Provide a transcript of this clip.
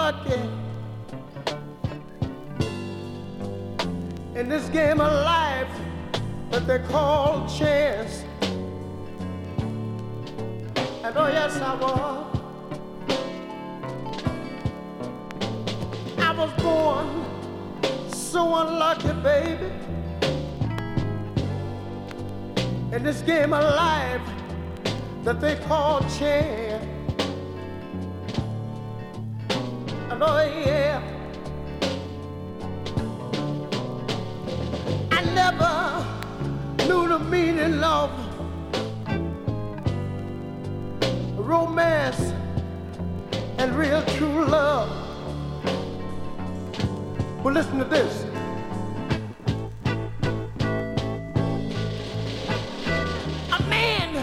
lucky in this game of life that they call chance. And oh yes, I was. I was born so unlucky, baby, in this game of life that they call chance. And oh yeah, I never knew the meaning of romance and real true love. Well, listen to this.